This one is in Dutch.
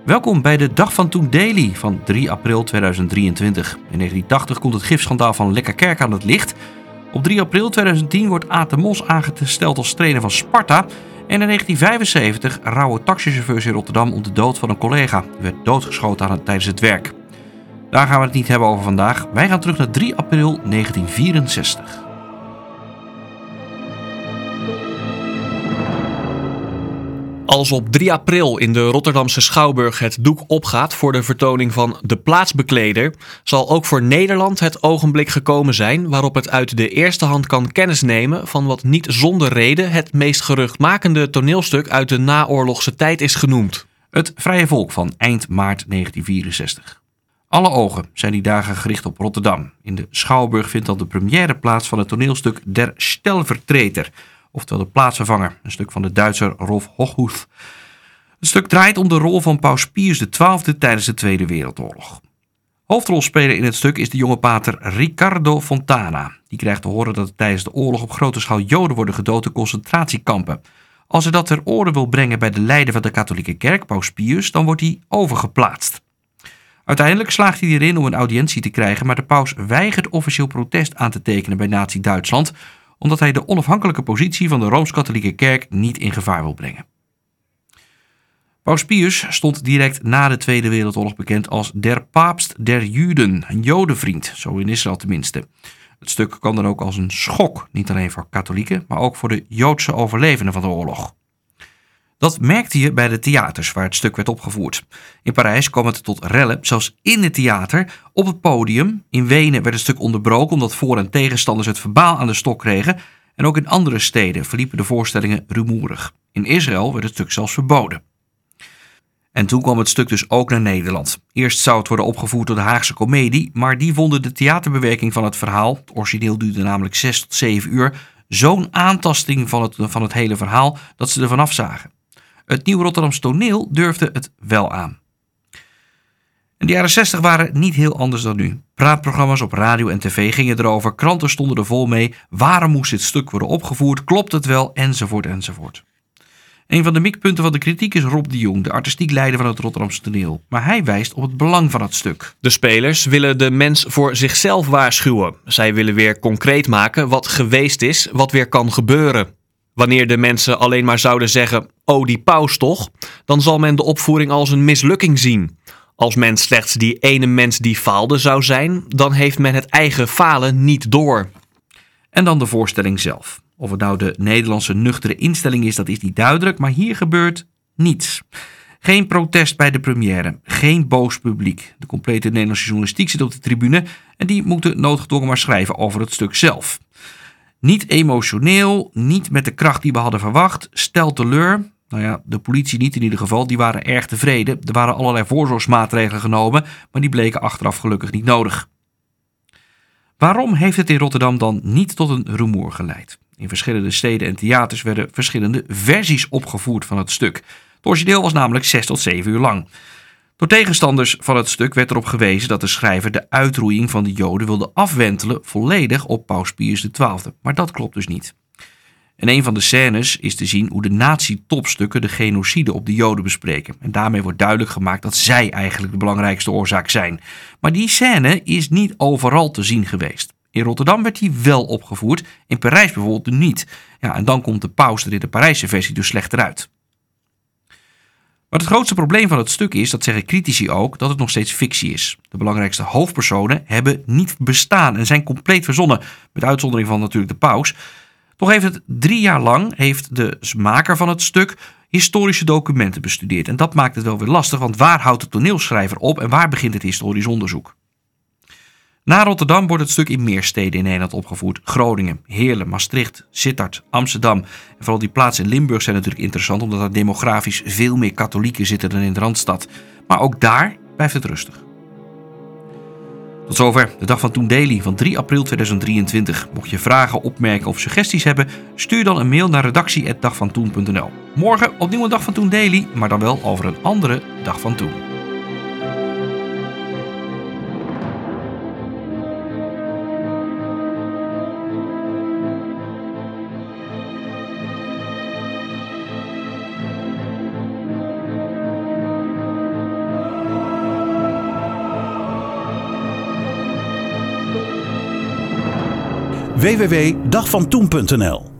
Welkom bij de Dag van Toen Daily van 3 april 2023. In 1980 komt het gifschandaal van Lekkerkerk aan het licht. Op 3 april 2010 wordt Aad de Mos aangesteld als trainer van Sparta. En in 1975 rouwen taxichauffeurs in Rotterdam om de dood van een collega. Die werd doodgeschoten tijdens het werk. Daar gaan we het niet hebben over vandaag. Wij gaan terug naar 3 april 1964. Als op 3 april in de Rotterdamse Schouwburg het doek opgaat voor de vertoning van De Plaatsbekleder, zal ook voor Nederland het ogenblik gekomen zijn waarop het uit de eerste hand kan kennis nemen van wat niet zonder reden het meest geruchtmakende toneelstuk uit de naoorlogse tijd is genoemd. Het Vrije Volk van eind maart 1964. Alle ogen zijn die dagen gericht op Rotterdam. In de Schouwburg vindt dan de première plaats van het toneelstuk Der Stellvertreter, oftewel de plaatsvervanger, een stuk van de Duitser Rolf Hochhuth. Het stuk draait om de rol van Paus Pius XII tijdens de Tweede Wereldoorlog. Hoofdrolspeler in het stuk is de jonge pater Riccardo Fontana. Die krijgt te horen dat tijdens de oorlog op grote schaal Joden worden gedood in concentratiekampen. Als hij dat ter orde wil brengen bij de leider van de katholieke kerk, Paus Pius, dan wordt hij overgeplaatst. Uiteindelijk slaagt hij erin om een audiëntie te krijgen, maar de paus weigert officieel protest aan te tekenen bij Nazi-Duitsland, omdat hij de onafhankelijke positie van de Rooms-Katholieke Kerk niet in gevaar wil brengen. Paus Pius stond direct na de Tweede Wereldoorlog bekend als der Papst der Juden, een jodenvriend, zo in Israël tenminste. Het stuk kwam dan ook als een schok, niet alleen voor katholieken, maar ook voor de Joodse overlevenden van de oorlog. Dat merkte je bij de theaters waar het stuk werd opgevoerd. In Parijs kwam het tot rellen, zelfs in het theater, op het podium. In Wenen werd het stuk onderbroken omdat voor- en tegenstanders het verbaal aan de stok kregen. En ook in andere steden verliepen de voorstellingen rumoerig. In Israël werd het stuk zelfs verboden. En toen kwam het stuk dus ook naar Nederland. Eerst zou het worden opgevoerd door de Haagse Comedie, maar die vonden de theaterbewerking van het verhaal, het origineel duurde namelijk 6 tot 7 uur, zo'n aantasting van het hele verhaal dat ze er vanaf zagen. Het Nieuw Rotterdamse Toneel durfde het wel aan. En de jaren 60 waren niet heel anders dan nu. Praatprogramma's op radio en tv gingen erover, kranten stonden er vol mee. Waarom moest dit stuk worden opgevoerd? Klopt het wel? Enzovoort, enzovoort. Een van de mikpunten van de kritiek is Rob de Jong, de artistiek leider van het Rotterdamse Toneel. Maar hij wijst op het belang van het stuk. De spelers willen de mens voor zichzelf waarschuwen. Zij willen weer concreet maken wat geweest is, wat weer kan gebeuren. Wanneer de mensen alleen maar zouden zeggen, oh die paus toch, dan zal men de opvoering als een mislukking zien. Als men slechts die ene mens die faalde zou zijn, dan heeft men het eigen falen niet door. En dan de voorstelling zelf. Of het nou de Nederlandse nuchtere instelling is, dat is niet duidelijk, maar hier gebeurt niets. Geen protest bij de première, geen boos publiek. De complete Nederlandse journalistiek zit op de tribune en die moeten noodgedwongen maar schrijven over het stuk zelf. Niet emotioneel, niet met de kracht die we hadden verwacht, stel teleur. Nou ja, de politie niet in ieder geval, die waren erg tevreden. Er waren allerlei voorzorgsmaatregelen genomen, maar die bleken achteraf gelukkig niet nodig. Waarom heeft het in Rotterdam dan niet tot een rumoer geleid? In verschillende steden en theaters werden verschillende versies opgevoerd van het stuk. Het origineel was namelijk 6 tot 7 uur lang. Door tegenstanders van het stuk werd erop gewezen dat de schrijver de uitroeiing van de Joden wilde afwentelen volledig op Paus Pius XII. Maar dat klopt dus niet. In een van de scènes is te zien hoe de nazi-topstukken de genocide op de Joden bespreken. En daarmee wordt duidelijk gemaakt dat zij eigenlijk de belangrijkste oorzaak zijn. Maar die scène is niet overal te zien geweest. In Rotterdam werd die wel opgevoerd, in Parijs bijvoorbeeld niet. Ja, en dan komt de paus er in de Parijse versie dus slechter uit. Maar het grootste probleem van het stuk is, dat zeggen critici ook, dat het nog steeds fictie is. De belangrijkste hoofdpersonen hebben niet bestaan en zijn compleet verzonnen, met uitzondering van natuurlijk de paus. Toch heeft het 3 jaar lang, heeft de maker van het stuk historische documenten bestudeerd. En dat maakt het wel weer lastig, want waar houdt de toneelschrijver op en waar begint het historisch onderzoek? Na Rotterdam wordt het stuk in meer steden in Nederland opgevoerd. Groningen, Heerlen, Maastricht, Sittard, Amsterdam. En vooral die plaatsen in Limburg zijn natuurlijk interessant, omdat er demografisch veel meer katholieken zitten dan in de Randstad. Maar ook daar blijft het rustig. Tot zover de Dag van Toen Daily van 3 april 2023. Mocht je vragen, opmerkingen of suggesties hebben, stuur dan een mail naar redactie@dagvantoen.nl. Morgen opnieuw een Dag van Toen Daily, maar dan wel over een andere Dag van Toen. www.dagvantoen.nl